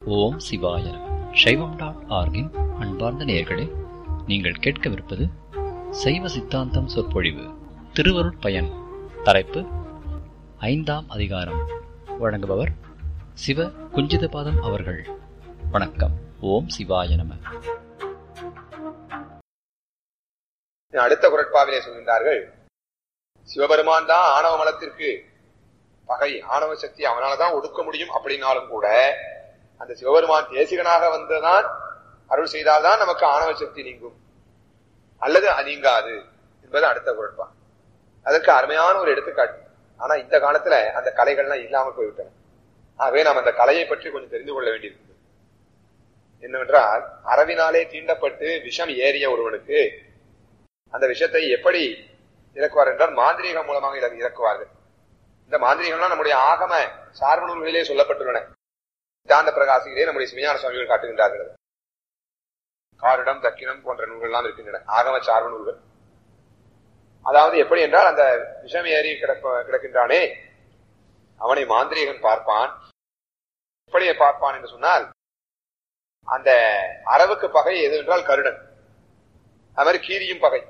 ஓம் சிவாய நம. சைவம்.org-இன் அன்பார்ந்த நேயர்களே, நீங்கள் கேட்கவிருப்பது சைவ சித்தாந்தம் சொற்பொழிவு திருவருட்பயன். தலைப்பு ஐந்தாம் அதிகாரம். வழங்குபவர் சிவ குஞ்சிதபாதம் அவர்கள். வணக்கம். ஓம் சிவாய நம. அடுத்த குரட்பாவிலே சொல்கின்றார்கள், சிவபெருமான் தான் ஆணவ மலத்திற்கு பகை, ஆணவ சக்தி அவனாலதான் ஒடுக்க முடியும். அப்படின்னாலும் கூட அந்த சிவபெருமான் தேசிகனாக வந்துதான் அருள் செய்தால்தான் நமக்கு ஆணவ சக்தி நீங்கும், அல்லது நீங்காது என்பது அடுத்த குரட்பா. அதற்கு அருமையான ஒரு எடுத்துக்காட்டு. ஆனா இந்த காலத்துல அந்த கலைகள்லாம் இல்லாமல் போய்விட்டன. ஆகவே நாம் அந்த கலையை பற்றி கொஞ்சம் தெரிந்து கொள்ள வேண்டியிருக்கிறது. என்னவென்றால், அரவினாலே தீண்டப்பட்டு விஷம் ஏறிய ஒருவனுக்கு அந்த விஷத்தை எப்படி இறக்குவார் என்றால் மாந்திரீகம் மூலமாக இறக்குவார்கள். இந்த மாந்திரீகம்லாம் நம்முடைய ஆகம சார்பு நூல்களிலே சொல்லப்பட்டுள்ளன. சித்தாந்த பிரகாசிகளே நம்முடைய சிவஞான சுவாமிகள் காட்டுகின்றார்கள். காரிடம், தக்கினம் போன்ற நூல்கள்லாம் இருக்கின்றன, ஆகம சார்பு நூல்கள். அதாவது எப்படி என்றால், அந்த விஷம் ஏறி கிடக்கின்றானே அவனை மாந்திரீகன் பார்ப்பான். எப்படி பார்ப்பான் என்று சொன்னால், அந்த அரவுக்கு பகை எது என்றால் கருடன். அது மாதிரி கீரியும் பகை.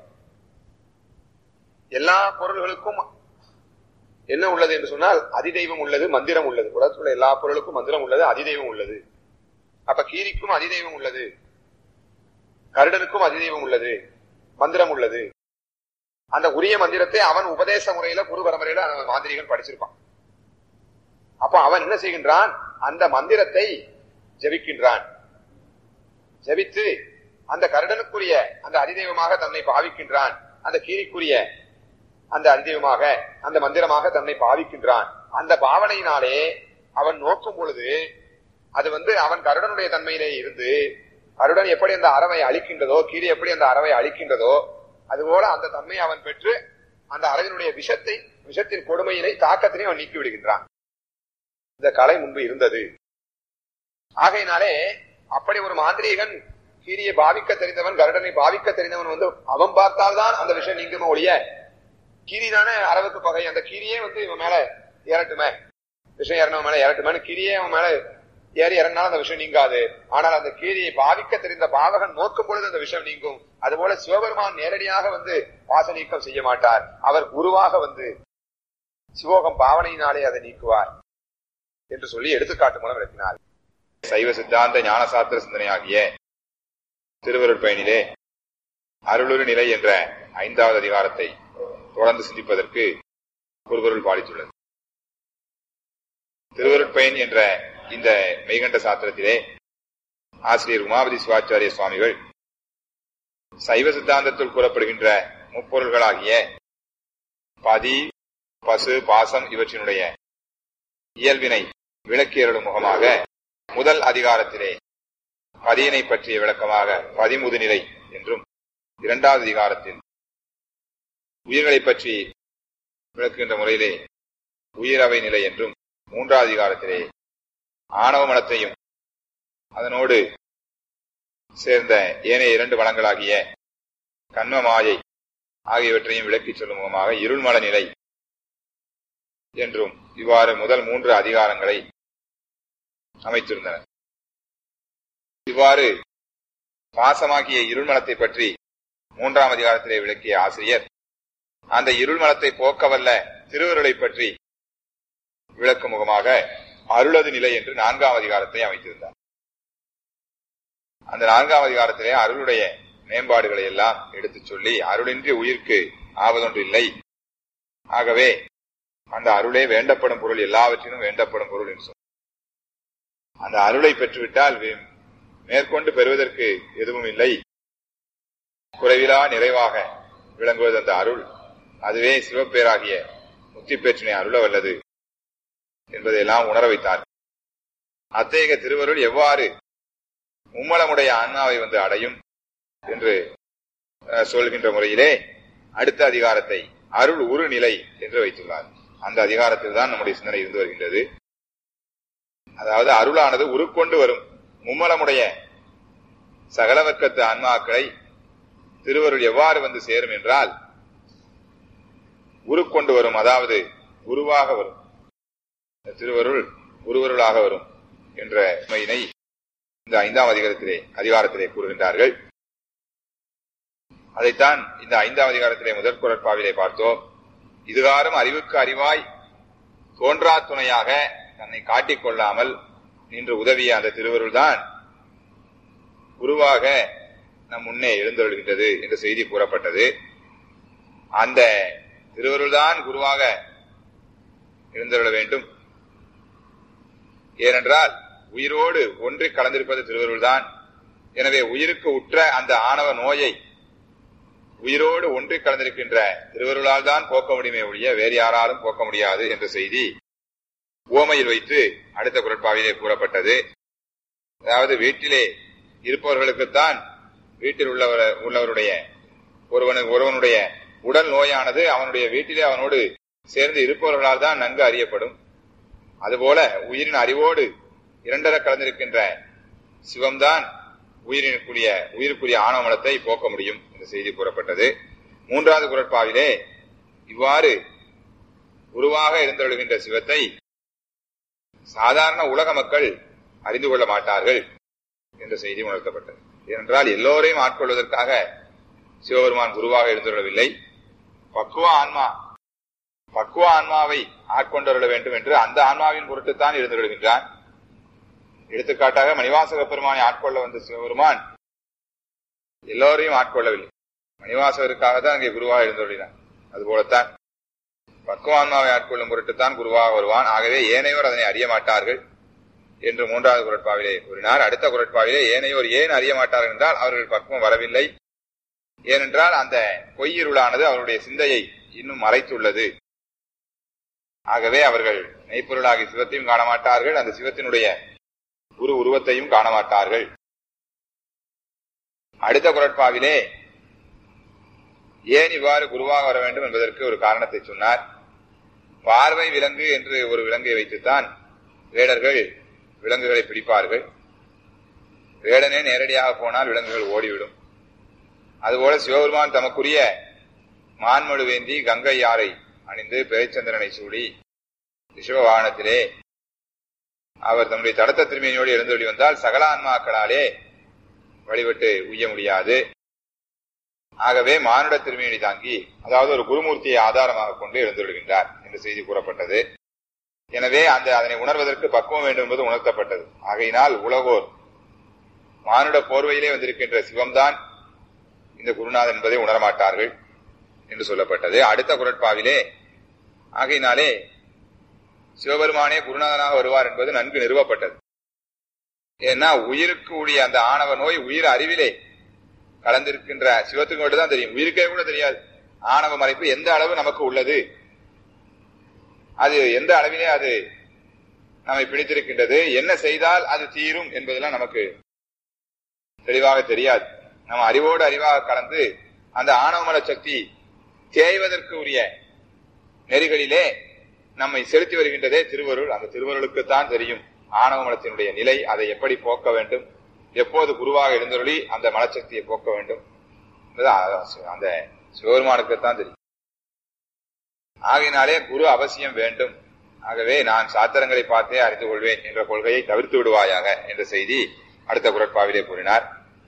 எல்லா பொருள்களுக்கும் என்ன உள்ளது என்று சொன்னால், அதிதெய்வம் உள்ளது, மந்திரம் உள்ளது. உலகத்துள்ள எல்லா பொருளுக்கும் மந்திரம் உள்ளது, அதிதெய்வம் உள்ளது. அப்ப கீரிக்கும் அதிதெய்வம் உள்ளது, கருடனுக்கும் அதிதெய்வம் உள்ளது, மந்திரம் உள்ளது. அந்த உரிய மந்திரத்தை அவன் உபதேச முறையில, குரு பரம்பரையில மாந்திரிகன் படிச்சிருப்பான். அப்ப அவன் என்ன செய்கின்றான், அந்த மந்திரத்தை ஜபிக்கின்றான். ஜபித்து அந்த கருடனுக்குரிய அந்த அதிதெய்வமாக தன்னை பாவிக்கின்றான். அந்த கீரிக்குரிய அந்த அதிதெய்வமாக, அந்த மந்திரமாக தன்னை பாவிக்கின்றான். அந்த பாவனையினாலே அவன் நோக்கும் பொழுது அது அவன் கருடனுடைய தன்மையிலே இருந்து, கருடன் எப்படி அந்த அறவை அழிக்கின்றதோ, கீரி எப்படி அந்த அறவை அழிக்கின்றதோ, அதுபோல அந்த தன்மை அவன் பெற்று அந்த அறவினுடைய விஷத்தின் கொடுமையினை, தாக்கத்தினை அவன் நீக்கி விடுகின்றான். இந்த கலை முன்பு இருந்தது. ஆகையினாலே அப்படி ஒரு மாந்திரீகன் கீரியை பாவிக்க தெரிந்தவன், கருடனை பாவிக்க தெரிந்தவன் அவன் பார்த்தால்தான் அந்த விஷயம் நீங்குமே ஒழிய, கீரி தானே அரவுக்கு பகை, அந்த கீரியே இவன் மேல ஏறட்டுமே, விஷயம் ஏறணும் மேல ஏறட்டுமே, கீரியே அவன் மேல ஏறி இறங்கினாலும் அந்த விஷயம் நீங்காது. ஆனால் அந்த கீரியை பாவிக்க தெரிந்த பாவகன் நோக்கும் பொழுது அந்த விஷயம் நீங்கும். அதுபோல சிவபெருமான் நேரடியாக வாச நீக்கம் செய்ய மாட்டார். அவர் குருவாக சிவோகம் பாவனையினாலே அதை நீக்குவார் என்று சொல்லி எடுத்துக்காட்டு மூலம் விளக்கினார். சைவ சித்தாந்த ஞானசாஸ்திர சிந்தனையாகிய திருவருட்பயனிலே அருளுரு நிலை என்ற 5வது அதிகாரத்தை தொடர்ந்து சிந்திப்பதற்கு ஒருவருள் பாலித்துள்ளது. திருவருட்பயன் என்ற இந்த மெய்கண்ட சாத்திரத்திலே ஆசிரியர் உமாபதி சிவாச்சாரிய சுவாமிகள் சைவ சித்தாந்தத்தில் கூறப்படுகின்ற முப்பொருள்களாகிய பதி, பசு, பாசம் இவற்றினுடைய இயல்பினை விளக்கியருளும் முகமாக முதல் அதிகாரத்திலே பதியினை பற்றிய விளக்கமாக பதிமுதுநிலை என்றும், 2வது அதிகாரத்தில் உயிர்களை பற்றி விளக்குகின்ற முறையிலே உயிரவை நிலை என்றும், 3வது அதிகாரத்திலே ஆணவ மலத்தையும் அதனோடு சேர்ந்த ஏனைய 2 வளங்களாகிய கண்ம மாயை ஆகியவற்றையும் விளக்கிச் சொல்லும் முகமாக இருள்மல நிலை என்றும் இவ்வாறு முதல் 3 அதிகாரங்களை அமைத்திருந்தனர். இவ்வாறு பாசமாகிய இருள்மலத்தை பற்றி 3ஆம் அதிகாரத்திலே விளக்கிய ஆசிரியர் அந்த இருள்மலத்தை போக்கவல்ல திருவருளை பற்றி விளக்கும் முகமாக அருளது நிலை என்று 4ஆம் அதிகாரத்தை அமைத்திருந்தார். அந்த 4ஆம் அதிகாரத்திலே அருளுடைய மேம்பாடுகளை எல்லாம் எடுத்துச் சொல்லி, அருளின்றி உயிர்க்கு ஆவதொன்று இல்லை, ஆகவே அந்த அருளே வேண்டப்படும் பொருள், எல்லாவற்றிலும் வேண்டப்படும் பொருள் என்று சொன்னார். அந்த அருளை பெற்றுவிட்டால் மேற்கொண்டு பெறுவதற்கு எதுவும் இல்லை, குறைவிலா நிறைவாக விளங்குவது அந்த அருள். அதுவே சிவப்பேராகிய முத்தி பேற்றினை அருள வல்லது என்பதையெல்லாம் உணர வைத்தார். அத்தகைய திருவருள் எவ்வாறு மும்மலமுடைய ஆன்மாவை அடையும் என்று சொல்கின்ற முறையிலே அடுத்த அதிகாரத்தை அருள் உரு நிலை என்று வைத்துள்ளார். அந்த அதிகாரத்தில் தான் நம்முடைய சிந்தனை இருந்து வருகின்றது. அதாவது அருளானது உருக்கொண்டு வரும் மும்மலமுடைய சகலவர்க்கத்து ஆன்மாக்களை திருவருள் எவ்வாறு சேரும் என்றால், உருக்கொண்டு வரும், அதாவது உருவாக வரும். திருவருள் உருவருளாக வரும் என்ற உண்மையினை இந்த 5ஆம் அதிகாரத்திலே கூறுகின்றார்கள். அதைத்தான் இந்த 5ஆம் அதிகாரத்திலே முதற் குறட்பாவிலே பார்த்தோம். இதுகாரும் அறிவுக்கு அறிவாய் தோன்றா துணையாக தன்னை காட்டிக் கொள்ளாமல் நின்று உதவிய அந்த திருவருள்தான் குருவாக நம் முன்னே எழுந்தருள்கின்றது என்ற செய்தி கூறப்பட்டது. அந்த திருவருள்தான் குருவாக எழுந்தருள வேண்டும். ஏனென்றால் உயிரோடு ஒன்றி கலந்திருப்பது திருவருள்தான். எனவே உயிருக்கு உற்ற அந்த ஆணவ நோயை உயிரோடு ஒன்றி கலந்திருக்கின்ற திருவருளால் தான் போக்க முடியுமே ஒழிய வேறு யாராலும் போக்க முடியாது என்ற செய்தி உவமையில் வைத்து அடுத்த குறட்பாவிலே கூறப்பட்டது. அதாவது வீட்டிலே இருப்பவர்களுக்குத்தான் வீட்டில் உள்ளவருடைய ஒருவனுடைய உடல் நோயானது அவனுடைய வீட்டிலே அவனோடு சேர்ந்து இருப்பவர்களால் தான் நன்கு அறியப்படும். அதுபோல உயிரின் அறிவோடு இரண்டர கலந்திருக்கின்ற சிவம்தான் உயிருக்குரிய ஆணவமலத்தை போக்க முடியும் என்ற செய்தி கூறப்பட்டது. 3வது குறட்பாவிலே இவ்வாறு குருவாக எழுந்தருளுகின்ற சிவத்தை சாதாரண உலக மக்கள் அறிந்து கொள்ள மாட்டார்கள் என்ற செய்தி உணர்த்தப்பட்டது. ஏனென்றால் எல்லோரையும் ஆட்கொள்வதற்காக சிவபெருமான் குருவாக எழுந்தருளவில்லை. பக்குவ ஆன்மாவை ஆட்கொண்டருள வேண்டும் என்று அந்த ஆன்மாவின் பொருட்டுத்தான் எழுந்தருளுகின்றான். எடுத்துக்காட்டாக மணிவாசக பெருமானை ஆட்கொள்ள வந்த சிவபெருமான் எல்லோரையும் ஆட்கொள்ளவில்லை. மணிவாசகருக்காக தான் அங்கே குருவாக எழுந்தருளினான். அதுபோலத்தான் பக்குவ ஆன்மாவை ஆட்கொள்ளும் பொருட்டுத்தான் குருவாக வருவான். ஆகவே ஏனையோர் அதனை அறிய மாட்டார்கள் என்று 3வது குறட்பாவிலே கூறினார். அடுத்த குறட்பாவிலே ஏனையோர் ஏன் அறிய மாட்டார்கள் என்றால் அவர்கள் பக்குவம் வரவில்லை. ஏனென்றால் அந்த பொய்யிருளானது அவருடைய சிந்தையை இன்னும் மறைத்துள்ளது. ஆகவே அவர்கள் மெய்ப்பொருளாகி சிவத்தையும் காண மாட்டார்கள், அந்த சிவத்தினுடைய உருவத்தையும் காண மாட்டார்கள். அடுத்த குறட்பாவிலே ஏன் இவ்வாறு குருவாக வர வேண்டும் என்பதற்கு ஒரு காரணத்தை சொன்னார். பார்வை விலங்கு என்று ஒரு விலங்கை வைத்துத்தான் வேடர்கள் விலங்குகளை பிடிப்பார்கள். வேடனே நேரடியாக போனால் விலங்குகள் ஓடிவிடும். அதுபோல சிவபெருமான் தமக்குரிய மான்மடு வேந்தி கங்கை யாரை அணிந்து பிறைச்சந்திரனை சூடி ரிஷப வாகனத்திலே அவர் தம்முடைய தடத்த திருமையோடு எழுந்தொழி வந்தால் சகல ஆன்மாக்களாலே வழிபட்டு உய்ய முடியாது. ஆகவே மானுட திருமேனி தாங்கி, அதாவது ஒரு குருமூர்த்தியை ஆதாரமாக கொண்டு எழுந்தொழுகின்றார் என்று செய்தி கூறப்பட்டது. எனவே அதனை உணர்வதற்கு பக்குவம் வேண்டும் என்பது உணர்த்தப்பட்டது. ஆகையினால் உலகோர் மானுட போர்வையிலே வந்திருக்கின்ற சிவம்தான் இந்த குருநாதன் என்பதை உணரமாட்டார்கள் என்று சொல்லப்பட்டது. அடுத்த குறட்பாவிலே ஆகையினாலே சிவபெருமானே குருநாதனாக வருவார் என்பது நன்கு நிறுவப்பட்டது. ஏன்னா உயிருக்கு உடைய அந்த ஆணவ நோய் உயிர் அறிவிலே கலந்திருக்கின்ற சிவத்துக்கு மட்டும்தான் தெரியும், உயிருக்கே கூட தெரியாது. ஆணவ மறைப்பு எந்த அளவு நமக்கு உள்ளது, அது எந்த அளவிலே அது நம்மை பிடித்திருக்கின்றது, என்ன செய்தால் அது தீரும் என்பதெல்லாம் நமக்கு தெளிவாக தெரியாது. நம்ம அறிவோடு அறிவாக கலந்து அந்த ஆணவமல சக்தி தேய்வதற்கு உரிய நெறிகளிலே நம்மை செலுத்தி வருகின்றதே திருவருள். அந்த திருவருளுக்குத்தான் தெரியும் ஆணவமலத்தினுடைய நிலை, அதை எப்படி போக்க வேண்டும், எப்போது குருவாக எழுந்தருளி அந்த மலச்சக்தியை போக்க வேண்டும் அந்த சிவபெருமானுக்குத்தான் தெரியும். ஆகையினாலே குரு அவசியம் வேண்டும். ஆகவே நான் சாத்திரங்களை பார்த்தே அறிந்து கொள்வேன் என்ற கொள்கையை தவிர்த்து விடுவாயாக என்ற செய்தி அடுத்த குறட்பாவிலே கூறினார்.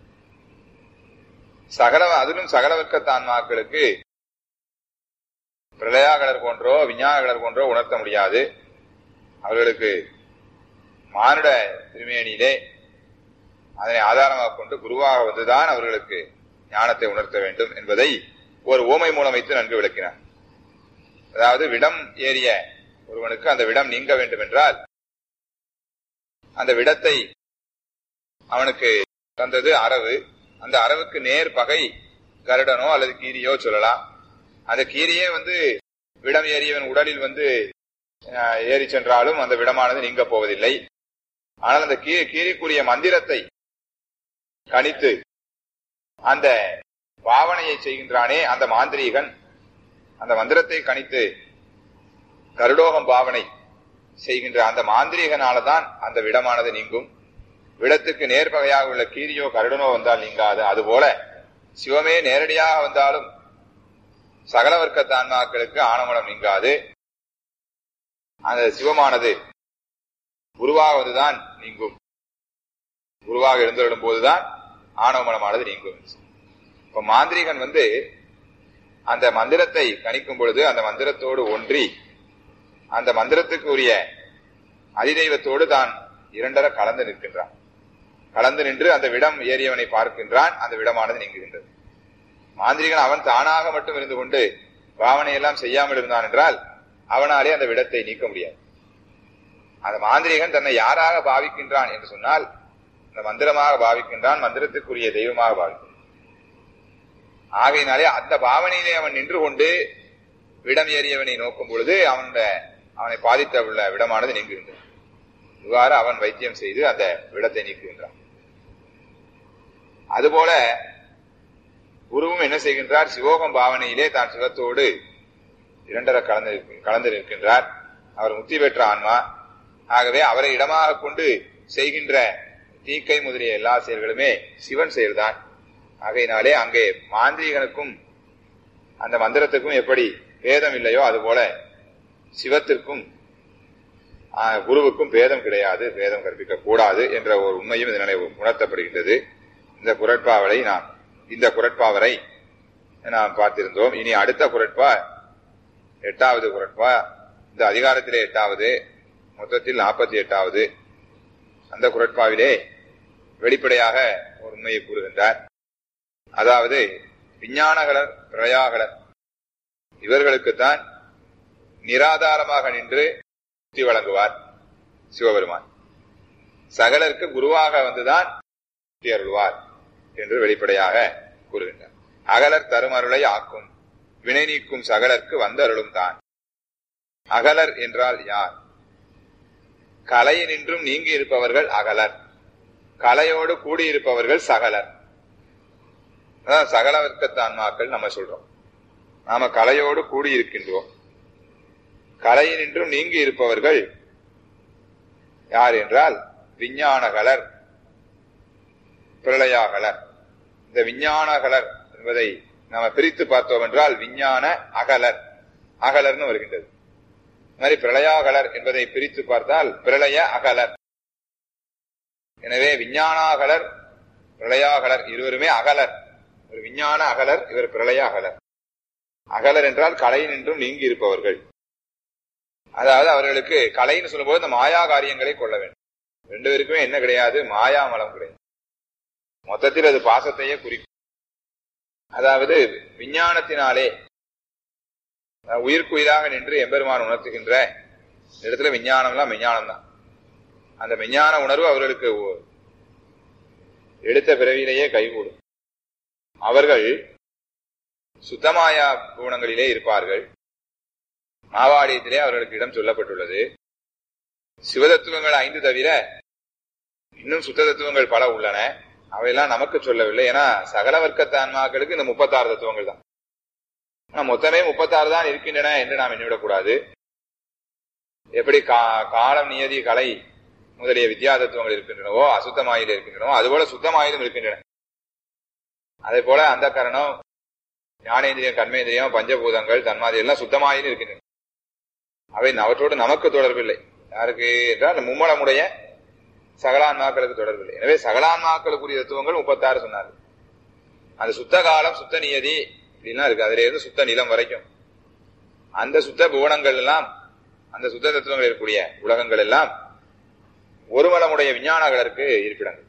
அதிலும் சகலவர்க்கத்தான்மாக்களுக்கு பிரளயாகலர் போன்றோ விஞ்ஞானகலர் போன்றோ உணர்த்த முடியாது. அவர்களுக்கு மானுட திருமேனியிலே அதனை ஆதாரமாக கொண்டு குருவாக வந்துதான் அவர்களுக்கு ஞானத்தை உணர்த்த வேண்டும் என்பதை ஒரு ஓமை மூலம் வைத்து நன்கு விளக்கினார். அதாவது விடம் ஏறிய ஒருவனுக்கு அந்த விடம் நீங்க வேண்டும் என்றால் அந்த விடத்தை அவனுக்கு தந்தது அரவு. அந்த அரவுக்கு நேர் பகை கருடனோ அல்லது கீரியோ சொல்லலாம். அந்த கீரியே விடம் ஏறியவன் உடலில் ஏறி சென்றாலும் அந்த விடமானது நீங்க போவதில்லை. ஆனால் அந்த கீரிக்குரிய மந்திரத்தை கணித்து அந்த பாவனையை செய்கின்றானே அந்த மாந்திரீகன், அந்த மந்திரத்தை கணித்து கருடோகம் பாவனை செய்கின்ற அந்த மாந்திரீகனாலதான் அந்த விடமானது நீங்கும். விடத்துக்கு நேர்பகையாக உள்ள கீரியோ கருடனோ வந்தால் நீங்காது. அதுபோல சிவமே நேரடியாக வந்தாலும் சகல வர்க்க ஆன்மாக்களுக்கு ஆணவமலம் நீங்காது. அந்த சிவமானது குருவாக வந்துதான் நீங்கும். குருவாக குருவாக எழுந்தருளும் போதுதான் ஆணவ மலமானது நீங்கும். இப்ப மாந்திரிகன் அந்த மந்திரத்தை கணிக்கும் பொழுது அந்த மந்திரத்தோடு ஒன்றி அந்த மந்திரத்துக்கு உரிய அதிதெய்வத்தோடு தான் இரண்டர கலந்து நிற்கின்றான். கலந்து நின்று அந்த விடம் ஏறியவனை பார்க்கின்றான். அந்த விடமானது நீங்குகின்றது. மாந்திரிகன் அவன் தானாக மட்டும் இருந்து கொண்டு பாவனையெல்லாம் செய்யாமல் இருந்தான் என்றால் அவனாலே அந்த விடத்தை நீக்க முடியாது. அந்த மாந்திரிகன் தன்னை யாராக பாவிக்கின்றான் என்று சொன்னால் அந்த மந்திரமாக பாவிக்கின்றான், மந்திரத்துக்குரிய தெய்வமாக பாவிக்கின்றான். ஆகையினாலே அந்த பாவனையிலே அவன் நின்று கொண்டு விடம் ஏறியவனை நோக்கும் பொழுது அவனை பாதித்த உள்ள விடமானது நீங்குகின்றது. இவ்வாறு அவன் வைத்தியம் செய்து அந்த விடத்தை நீக்குகின்றான். அதுபோல குருவும் என்ன செய்கின்றார்? சிவோகம் பாவனையிலே தான் சிவத்தோடு இரண்டர கலந்து நிற்கின்றார். அவர் முக்தி பெற்ற ஆன்மா. ஆகவே அவரை இடமாக கொண்டு செய்கின்ற தீக்கை முதலிய எல்லா செயல்களுமே சிவன் செயல்தான். ஆகையினாலே அங்கே மாந்திரிகனுக்கும் அந்த மந்திரத்துக்கும் எப்படி பேதம் இல்லையோ அதுபோல சிவத்திற்கும் குருவுக்கும் பேதம் கிடையாது, பேதம் கற்பிக்க கூடாது என்ற ஒரு உண்மையும் இதனாலே உணர்த்தப்படுகின்றது. இந்த குறட்பாவரை நாம் பார்த்திருந்தோம். இனி அடுத்த குறட்பா 8வது குறட்பா. இந்த அதிகாரத்திலே 8வது, மொத்தத்தில் 48வது. அந்த குறட்பாவிலே வெளிப்படையாக ஒரு உண்மையை கூறுகின்றார். அதாவது விஞ்ஞானகலர் பிரயாகலர் இவர்களுக்குத்தான் நிராதாரமாக நின்று முக்தி வழங்குவார் சிவபெருமான். சகலருக்கு குருவாக வந்துதான் முக்தி அருள்வார் என்று வெளிப்படையாக கூறுகின்றார். அகலர் தருமருளை ஆக்கும் வினை நீக்கும் சகலருக்கு வந்தருளும் தான். அகலர் என்றால் யார்? கலையினின்றும் நீங்கி இருப்பவர்கள் அகலர், கலையோடு கூடியிருப்பவர்கள் சகலர். அதான் சகல வர்க்கத்தான்மாக்கள் நம்ம சொல்றோம். நாம கலையோடு கூடியிருக்கின்றோம். கலையினின்றும் நீங்கி இருப்பவர்கள் யார் என்றால் விஞ்ஞானகலர், பிரளயாகலர். இந்த விஞ்ஞானகலர் என்பதை நாம பிரித்து பார்த்தோம் என்றால் விஞ்ஞான அகலர், அகலர்னு வருகின்றது. மாதிரி பிரளயாகலர் என்பதை பிரித்து பார்த்தால் பிரளய அகலர். எனவே விஞ்ஞானாகலர் பிரளயாகலர் இருவருமே அகலர். ஒரு விஞ்ஞான அகலர், இவர் பிரளய அகலர். அகலர் என்றால் கலையினின்றும் நீங்கி இருப்பவர்கள். அதாவது அவர்களுக்கு கலைன்னு சொல்லும்போது இந்த மாயா காரியங்களை கொள்ள வேண்டும். ரெண்டு பேருக்குமே என்ன கிடையாது? மாயாமலம் கிடையாது. மொத்தத்தில் அது பாசத்தையே குறிக்கும். அதாவது விஞ்ஞானத்தினாலே உயிர்க்குயிராக நின்று எம்பெருமான் உணர்த்துகின்ற இடத்துல விஞ்ஞானம்லாம் விஞ்ஞானம் தான். அந்த விஞ்ஞான உணர்வு அவர்களுக்கு எடுத்த பிறவியிலேயே கைகூடும். அவர்கள் சுத்தமாயா குணங்களிலே இருப்பார்கள். மாவாடியத்திலே அவர்களுக்கு இடம் சொல்லப்பட்டுள்ளது. சிவதத்துவங்கள் 5 தவிர இன்னும் சுத்த தத்துவங்கள் பல உள்ளன. அவையெல்லாம் நமக்கு சொல்லவில்லை. ஏன்னா சகல வர்க்கத்து ஆன்மாக்களுக்கு இந்த 36 தத்துவங்கள் தான். மொத்தமே 36 தான் இருக்கின்றன என்று நாம் எண்ணிவிடக்கூடாது. எப்படி காலம், நியதி, கலை முதலிய வித்யா தத்துவங்கள் இருக்கின்றனவோ, அசுத்தமாயில இருக்கின்றனவோ, அதுபோல சுத்தமாயிலும் இருக்கின்றன. அதே போல அந்த கரணம், ஞானேந்திரியம், கர்மேந்திரியம், பஞ்சபூதங்கள், தன்மாதி எல்லாம் சுத்தமாயிலும் இருக்கின்றன. அவை அவற்றோடு நமக்கு தொடர்பில்லை. யாருக்கு என்றால் மும்மலமுடைய சகலான்மாக்களுக்கு தொடர்பில்லை. எனவே சகலான்மாக்களுக்குரிய தத்துவங்கள் 36 சொன்னார்கள். அந்த சுத்த காலம், சுத்த நியதி இப்படிலாம் இருக்கு. அதுல இருந்து சுத்த நிலம் வரைக்கும் அந்த சுத்த புவனங்கள் எல்லாம், அந்த சுத்த தத்துவங்கள் இருக்கக்கூடிய உலகங்கள் எல்லாம் ஒருமலமுடைய விஞ்ஞானங்களுக்கு இருப்பிடங்கள்.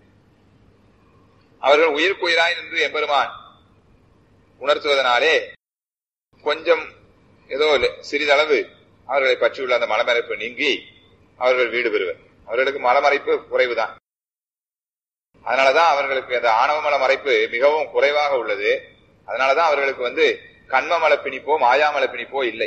அவர்கள் உயிர்க்குயிராய் நின்று எம்பெருமான் உணர்த்துவதனாலே கொஞ்சம் ஏதோ சிறிதளவு அவர்களை பற்றியுள்ள அந்த மலமறைப்பு நீங்கி அவர்கள் வீடு பெறுவர். அவர்களுக்கு மலமறைப்பு குறைவுதான். அதனாலதான் அவர்களுக்கு அந்த ஆணவமல மறைப்பு மிகவும் குறைவாக உள்ளது. அதனாலதான் அவர்களுக்கு கண்மமல பிணிப்போ மாயாமல பிணிப்போ இல்லை.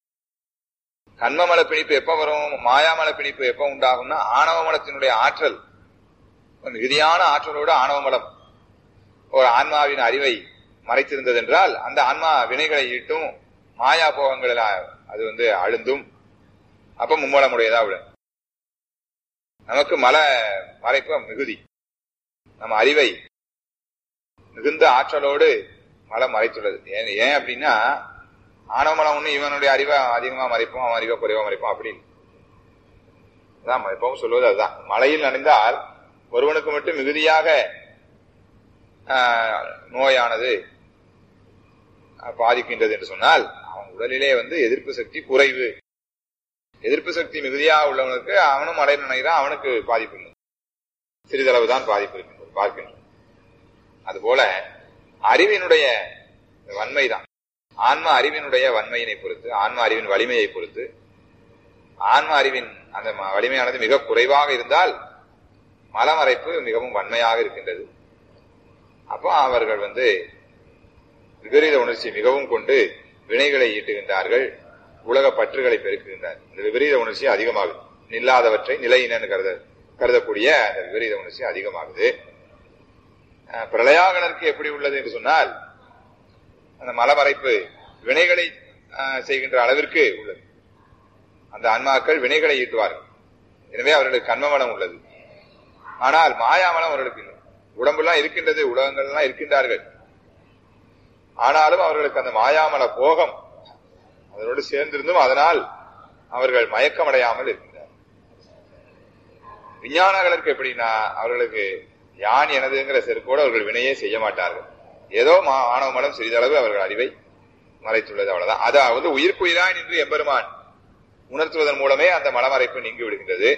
கண்மமல பிணிப்பு எப்ப வரும், மாயாமல பிணிப்பு எப்ப உண்டாகும்னா ஆணவமலத்தினுடைய ஆற்றல், மிகுதியான ஆற்றலோடு ஆணவமலம் ஒரு ஆன்மாவின் அறிவை மறைத்திருந்தது என்றால் அந்த ஆன்மா வினைகளை ஈட்டும், மாயா போகங்கள் அது அழுந்தும், அப்ப மும்மலமுடையதா விட. நமக்கு மல மறைப்பு மிகுதி, நம்ம அறிவை மிகுந்த ஆற்றலோடு மலம் மறைத்துள்ளது. ஏன் அப்படின்னா ஆணவமலம் ஒண்ணு இவனுடைய அறிவை அதிகமா மறைப்போம், அவன் அறிவை குறைவா மறைப்போம், அப்படி அதான் எப்பவும் சொல்வது. அதுதான் மலையில் நனைந்தால் ஒருவனுக்கு மட்டும் மிகுதியாக நோயானது பாதிக்கின்றது என்று சொன்னால் அவன் உடலிலே எதிர்ப்பு சக்தி குறைவு. எதிர்ப்பு சக்தி மிகுதியாக உள்ளவனுக்கு அவனும் அடைய நினைக்கிறான், அவனுக்கு பாதிப்பு இல்லை, சிறிதளவுதான் பாதிப்பு இருக்கின்றது பார்க்கின்றோம். அதுபோல அறிவினுடைய வன்மைதான், ஆன்ம அறிவினுடைய வன்மையினை பொறுத்து, ஆன்ம அறிவின் வலிமையை பொறுத்து, ஆன்ம அறிவின் அந்த வலிமையானது மிக குறைவாக இருந்தால் மலமறைப்பு மிகவும் வன்மையாக இருக்கின்றது. அப்போ அவர்கள் விபரீத உணர்ச்சி மிகவும் கொண்டு வினைகளை ஈட்டுகின்றார்கள், உலக பற்றுகளை பெருக்குகின்றார். இந்த விபரீத உணர்ச்சி அதிகமாகுது, நில்லாதவற்றை நிலையினன்னு கருதக்கூடிய அந்த விபரீத உணர்ச்சி அதிகமாகுது. பிரளயாகலருக்கு எப்படி உள்ளது என்று சொன்னால் அந்த மலமறைப்பு வினைகளை செய்கின்ற அளவிற்கு உள்ளது. அந்த ஆன்மாக்கள் வினைகளை ஈட்டுவார்கள், எனவே அவர்களுக்கு கண்மமலம் உள்ளது. ஆனால் மாயாமலம் அவர்களுக்கு இல்லை. உடம்புலாம் இருக்கின்றது, உலகங்கள்லாம் இருக்கின்றார்கள், ஆனாலும் அவர்களுக்கு அந்த மாயாமல போகம் அதனோடு சேர்ந்திருந்தும் அதனால் அவர்கள் மயக்கமடையாமல் இருக்கின்றார். விஞ்ஞானங்களுக்கு எப்படின்னா அவர்களுக்கு யான் எனதுங்கிற செருக்கோடு அவர்கள் வினையே செய்ய மாட்டார்கள். ஏதோ ஆணவ மலம் சிறிதளவு அவர்கள் அறிவை மறைத்துள்ளது, அவ்வளவுதான். அதாவது உயிர்க்குயிராய் நின்று எம்பெருமான் உணர்த்துவதன் மூலமே அந்த மலமறைப்பு நீங்கி விடுகின்றது.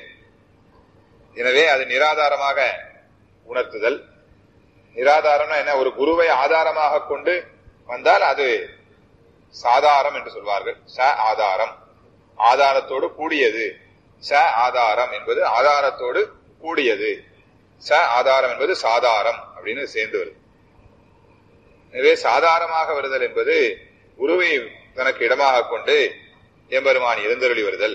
எனவே அது நிராதாரமாக உணர்த்துதல். நிராதாரம்னா என்ன? ஒரு குருவை ஆதாரமாக கொண்டு வந்தால் அது சாதாரம் என்று சொல்வார்கள். ச ஆதாரம், ஆதாரத்தோடு கூடியது. ச ஆதாரம் என்பது ஆதாரத்தோடு கூடியது. ச ஆதாரம் என்பது சாதாரம் அப்படின்னு சேர்ந்து வருது. எனவே சாதாரமாக வருதல் என்பது குருவை தனக்கு இடமாக கொண்டு எம்பெருமான் எழுந்தருளி வருதல்.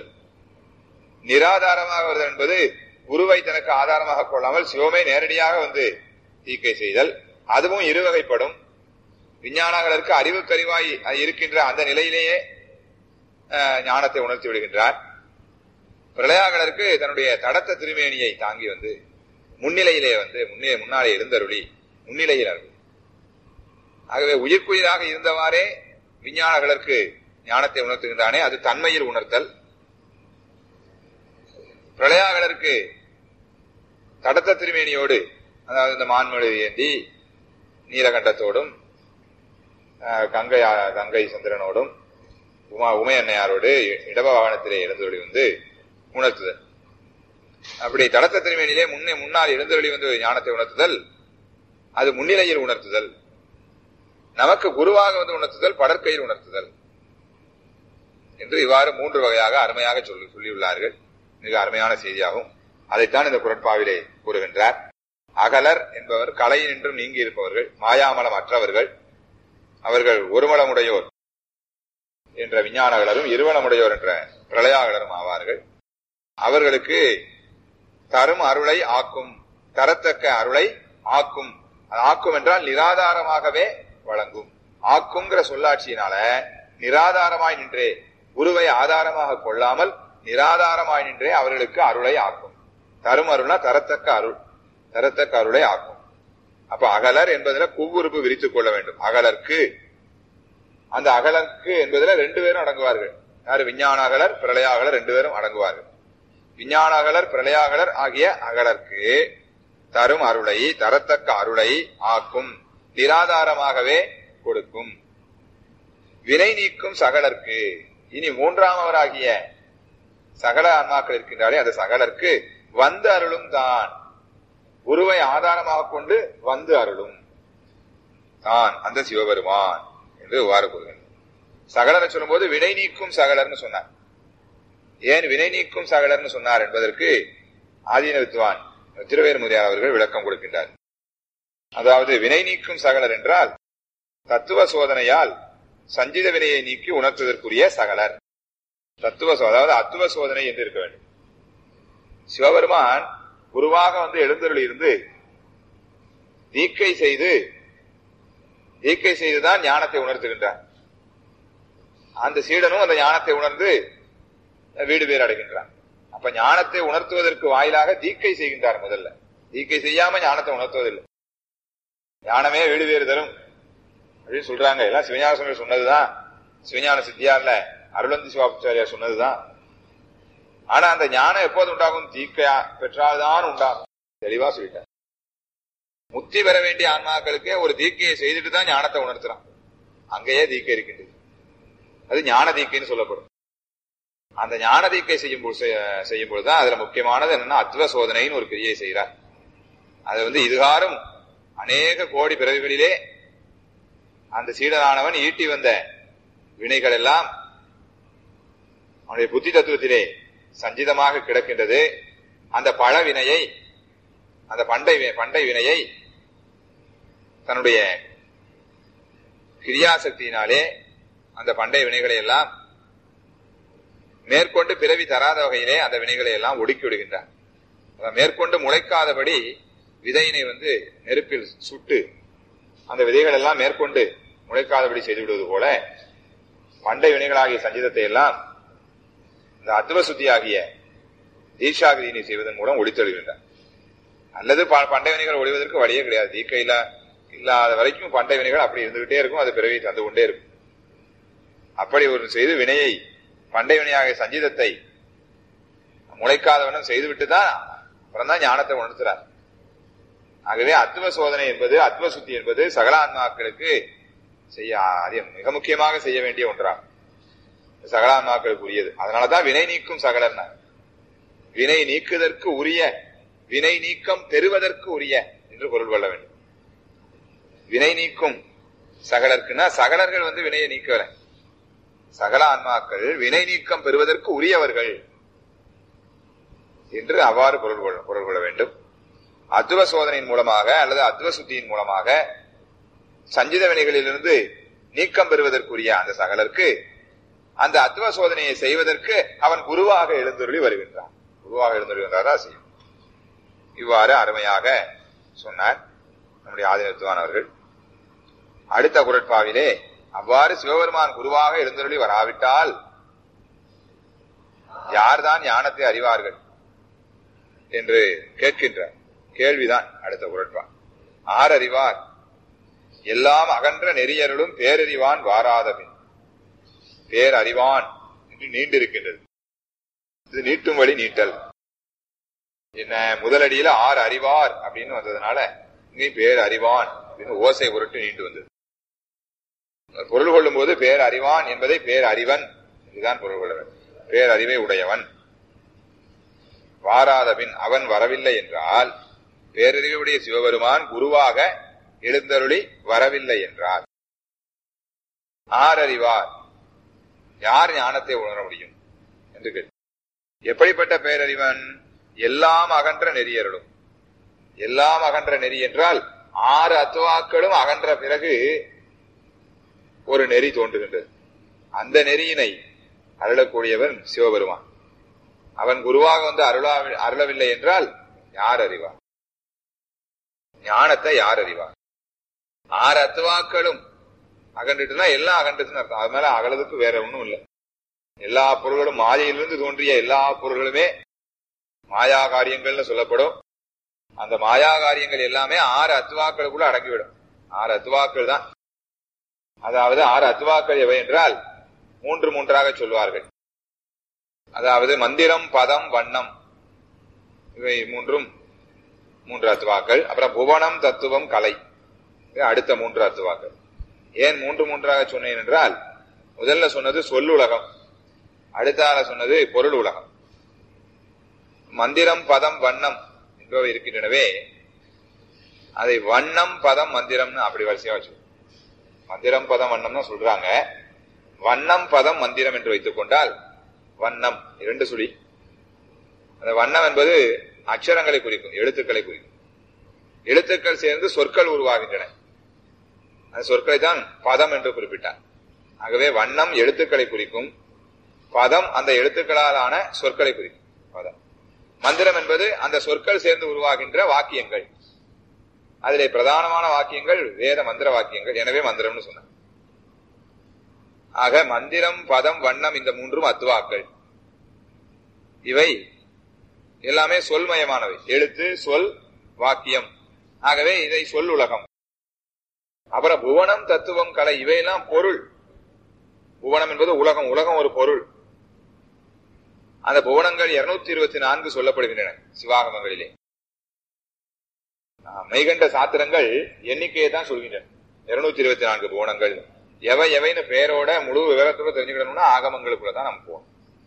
நிராதாரமாக வருதல் என்பது குருவை தனக்கு ஆதாரமாக கொள்ளாமல் சிவமே நேரடியாக தீக்கை செய்தல். அதுவும் இருவகைப்படும். விஞ்ஞானங்களுக்கு அறிவுக்கறிவாய் இருக்கின்ற அந்த நிலையிலேயே ஞானத்தை உணர்த்தி விடுகின்றார். பிரளயாகலருக்கு தன்னுடைய தடத்த திருமேனியை தாங்கி முன்னிலையிலே முன்னாலே எழுந்தருளி முன்னிலையில் அருள். ஆகவே உயிர்க்குயிராக இருந்தவாறே விஞ்ஞானங்களுக்கு ஞானத்தை உணர்த்துகின்றானே, அது தன்மையில் உணர்த்தல். பிரளயாகலருக்கு தடத்த திருமேனியோடு, அதாவது இந்த மான்மொழி ஏந்தி நீலகண்டத்தோடும் கங்கை சந்திரனோடும் உமையன்னையாரோடு இடப வாகனத்திலே எழுந்தொழி உணர்த்துதல். அப்படி தடத்த திருமேனிலே முன்னால் எழுந்தொழி ஞானத்தை உணர்த்துதல், அது முன்னிலையில் உணர்த்துதல். நமக்கு குருவாக உணர்த்துதல், படற்கையில் உணர்த்துதல் என்று இவ்வாறு 3 வகையாக அருமையாக சொல்லியுள்ளார்கள். மிக அருமையான செய்தியாகும். அதைத்தான் இந்த குறட்பாவிலே கூறுகின்றார். அகலர் என்பவர் கலையில் நின்றும் நீங்கி இருப்பவர்கள், மாயாமலம் அற்றவர்கள். அவர்கள் ஒருமலமுடையோர் என்ற விஞ்ஞானகலரும் இருவனமுடையோர் என்ற பிரளயாகலரும் ஆவார்கள். அவர்களுக்கு தரும் அருளை ஆக்கும், தரத்தக்க அருளை ஆக்கும். ஆக்கும் என்றால் நிராதாரமாகவே வழங்கும். ஆக்குங்கிற சொல்லாட்சியினால நிராதாரமாய் நின்றே, குருவை ஆதாரமாக கொள்ளாமல் நிராதாரமாய் நின்றே அவர்களுக்கு அருளை ஆக்கும். தரும் அருள்னா தரத்தக்க அருள், தரத்தக்க அருளை ஆக்கும். அப்ப அகலர் என்பதுல குவ்வுறுப்பு விரித்துக் கொள்ள வேண்டும். அகலர்க்கு, அந்த அகலர்க்கு என்பதுல 2 பேரும் அடங்குவார்கள். யாரு? விஞ்ஞானகலர், பிரளயாகலர் 2 பேரும் அடங்குவார்கள். விஞ்ஞானகலர், பிரளயாகலர் ஆகிய அகலர்க்கு தரும் அருளை, தரத்தக்க அருளை ஆக்கும், நிராதாரமாகவே கொடுக்கும். வினை நீக்கும் சகலர்க்கு, இனி 3ஆமவராகிய சகல ஆன்மாக்கள் இருக்கின்றாலே அந்த சகலர்க்கு அருளும் தான், குருவை ஆதாரமாக கொண்டு அருளும் தான் அந்த சிவபெருமான் என்று இவ்வாறு கூறுகின்றனர். சகலரை சொல்லும் போது வினை நீக்கும் சகலர்னு சொன்னார். ஏன் வினை நீக்கும் சகலர்னு சொன்னார் என்பதற்கு ஆதீன வித்வான் திருவேறுமுறையார் அவர்கள் விளக்கம் கொடுக்கின்றார். அதாவது வினை நீக்கும் சகலர் என்றால் தத்துவ சோதனையால் சஞ்சித வினையை நீக்கி உணர்த்துவதற்குரிய சகலர். அதாவது அத்துவ சோதனை என்று இருக்க வேண்டும். சிவபெருமான் குருவாக எழுந்தருளி இருந்து தீக்கை செய்துதான் ஞானத்தை உணர்த்துகின்றார். அந்த சீடனும் அந்த ஞானத்தை உணர்ந்து வீடு பேர் அடைகின்றான். அப்ப ஞானத்தை உணர்த்துவதற்கு வாயிலாக தீக்கை செய்கின்றார். முதல்ல தீக்கை செய்யாம ஞானத்தை உணர்த்துவதில்லை. ஞானமே வீடு பேறு தரும் அப்படின்னு சொல்றாங்க. எல்லாம் சிவஞான சுவாமி சொன்னதுதான், சிவஞான சித்தியார்ல அருளந்தி சிவாச்சாரியார் சொன்னதுதான். ஆனா அந்த ஞானம் எப்போது உண்டாகும்? தீக்கையா பெற்றால்தான் உண்டாகும். தெளிவா சொல்லிட்டார். முக்தி பெற வேண்டிய ஆன்மாக்களுக்கே ஒரு தீக்கையை செய்துட்டு தான் ஞானத்தை உணர்த்துறான். அங்கேயே தீக்கை இருக்கின்றது. அது ஞான தீக்கைன்னு சொல்லப்படும். அந்த ஞான தீக்கை செய்யும் பொழுதுதான் அதுல முக்கியமானது என்னன்னா அத்வ சோதனைன்னு ஒரு கிரியை செய்கிறார். அது இதுகாரும் அநேக கோடி பிறவிகளிலே அந்த சீடனானவன் ஈட்டி வந்த வினைகள் எல்லாம் அவனுடைய புத்தி தத்துவத்திலே சஞ்சிதமாக கிடக்கின்றது. அந்த பழ வினையை, அந்த பண்டை வினையை தன்னுடைய கிரியாசக்தியினாலே அந்த பண்டை வினைகளை எல்லாம் மேற்கொண்டு பிறவி தராத வகையிலே அந்த வினைகளை எல்லாம் ஒடுக்கி விடுகின்றார். மேற்கொண்டு முளைக்காதபடி விதையினை நெருப்பில் சுட்டு அந்த விதைகள் எல்லாம் மேற்கொண்டு முளைக்காதபடி செய்து விடுவது போல பண்டை வினைகளாகிய சஞ்சிதத்தை எல்லாம் இந்த அத்வ சுத்தி ஆகிய தீட்சாகிரியினை செய்வதன் மூலம் ஒளித்தெழுகின்றார். அல்லது பண்டை வினைகள் ஒளிவதற்கு வழியே கிடையாது. தீக்கை இல்லாத வரைக்கும் பண்டை வினைகள் அப்படி இருந்துகிட்டே இருக்கும். அது பிறவி தந்து கொண்டே இருக்கும். அப்படி ஒரு செய்து வினையை பண்டை வினையாகிய சஞ்சிதத்தை முளைக்காதவனும் செய்துவிட்டுதான் அப்புறம் தான் ஞானத்தை உணர்த்துறார். ஆகவே அத்வ சோதனை என்பது, அத்வ சுத்தி என்பது சகல ஆன்மாக்களுக்கு மிக முக்கியமாக செய்ய வேண்டிய ஒன்றாகும். சகல ஆன்மாக்களுக்கு உரியது. அதனாலதான் வினை நீக்கும் சகலர். வினை நீக்குதற்கு உரிய, வினை நீக்கம் பெறுவதற்கு உரிய என்று பொருள் கொள்ள வேண்டும். வினை நீக்கும் சகலர்க்குன்னா சகலர்கள் வினையை நீக்கல, சகல ஆன்மாக்கள் வினை நீக்கம் பெறுவதற்கு உரியவர்கள் என்று அவ்வாறு பொருள் கொள்ள வேண்டும். அத்வ சோதனையின் மூலமாக அல்லது அத்வ சுத்தியின் மூலமாக சஞ்சித வினைகளிலிருந்து நீக்கம் பெறுவதற்குரிய அந்த சகலருக்கு அந்த அத்வ சோதனையை செய்வதற்கு அவன் குருவாக எழுந்தருளி வருகின்றான். குருவாக எழுந்தருளி வந்தாதான் செய்யும். இவ்வாறு அருமையாக சொன்னார் நம்முடைய ஆதினத்துவானவர்கள். அடுத்த குறட்பாவிலே அவ்வாறு சிவபெருமான் குருவாக எழுந்தருளி வராவிட்டால் யார்தான் ஞானத்தை அறிவார்கள் என்று கேட்கின்ற கேள்விதான் அடுத்த குறட்பா. ஆரறிவார் எல்லாம் அகன்ற நெறியருளும் பேரறிவான் வாராதபின். பேரறிவான் என்று நீண்டிருக்கின்றது. இது நீட்டும் வழி நீட்டல். என்ன முதலடியில ஆறு அறிவார் அப்படின்னு வந்ததுனால இங்கே பேரறிவான் அப்படின்னு ஓசை பொருட்டு நீண்டு வந்தது. பொருள் கொள்ளும் போது பேரறிவான் என்பதை பேரறிவன் இதுதான் பொருள் கொள்ள வேண்டும். பேரறிவை உடையவன். வாராதபின் அவன் வரவில்லை என்றால் பேரறிவுடைய சிவபெருமான் குருவாக எழுந்தருளி வரவில்லை என்றார். ஆரறிவார் யார் ஞானத்தை உணர முடியும் என்று கேட்டு, எப்படிப்பட்ட பேரறிவன்? எல்லாம் அகன்ற நெறியருளும். எல்லாம் அகன்ற நெறி என்றால் 6 அத்துவாக்களும் அகன்ற பிறகு ஒரு நெறி தோன்றுகின்றது. அந்த நெறியினை அருளக்கூடியவன் சிவபெருமான். அவன் குருவாக அருளவில்லை என்றால் யார் அறிவார்? ஞானத்தை யார் அறிவார்? 6 அத்துவாக்களும் அகன்றுட்டுனா எல்லாம் அகன்றுச்சுன்னு அர்த்தம். அது மேல அகலதுக்கு வேற ஒண்ணும் இல்லை. எல்லா பொருள்களும் மாயையிலிருந்து தோன்றிய எல்லா பொருள்களுமே மாயா காரியங்கள்னு சொல்லப்படும். அந்த மாயா காரியங்கள் எல்லாமே 6 அத்துவாக்களுக்குள்ள அடங்கிவிடும். 6 அத்துவாக்கள் தான். அதாவது 6 அத்துவாக்கள் எவை என்றால் 3 சொல்வார்கள். அதாவது மந்திரம், பதம், வண்ணம் இவை 3 அத்துவாக்கள். அப்புறம் புவனம், தத்துவம், கலை அடுத்த 3 அத்துவாக்கள். ஏன் 3 சொன்னேன் என்றால் முதல்ல சொன்னது சொல்லுலகம், அடுத்தால சொன்னது பொருள் உலகம். மந்திரம், பதம், வண்ணம் என்பவை இருக்கின்றனவே அதை வண்ணம், பதம், மந்திரம்னு அப்படி வரிசையா வச்சு மந்திரம், பதம், வண்ணம்னு சொல்றாங்க. வண்ணம், பதம், மந்திரம் என்று வைத்துக் கொண்டால் வண்ணம் 2 சுழி. அந்த வண்ணம் என்பது அக்ஷரங்களை குறிக்கும், எழுத்துக்களை குறிக்கும். எழுத்துக்கள் சேர்ந்து சொற்கள் உருவாகின்றன. அந்த சொற்களை தான் பதம் என்று குறிப்பிட்டார். ஆகவே வண்ணம் எழுத்துக்களை குறிக்கும், பதம் அந்த எழுத்துக்களால் ஆன சொற்களை குறிக்கும் பதம். மந்திரம் என்பது அந்த சொற்கள் சேர்ந்து உருவாகின்ற வாக்கியங்கள். அதிலே பிரதானமான வாக்கியங்கள் வேத மந்திர வாக்கியங்கள். எனவே மந்திரம்னு சொன்னார். ஆக மந்திரம், பதம், வண்ணம் இந்த 3 அத்துவாக்கள். இவை எல்லாமே சொல்மயமானவை. எழுத்து, சொல், வாக்கியம். ஆகவே இதை சொல் உலகம். அப்புறம் புவனம், தத்துவம், கலை இவையெல்லாம் பொருள். புவனம் என்பது உலகம். உலகம் ஒரு பொருள். அந்த புவனங்கள் 224 சொல்லப்படுகின்றன சிவாகமங்களிலே. மெய்கண்ட சாத்திரங்கள் எண்ணிக்கையை தான் சொல்கின்றன. 224 புவனங்கள். எவைன்னு பெயரோட முழு விவரத்தோட தெரிஞ்சுக்கணும்னா ஆகமங்களுக்குள்ளதான் நம்ம போகணும்.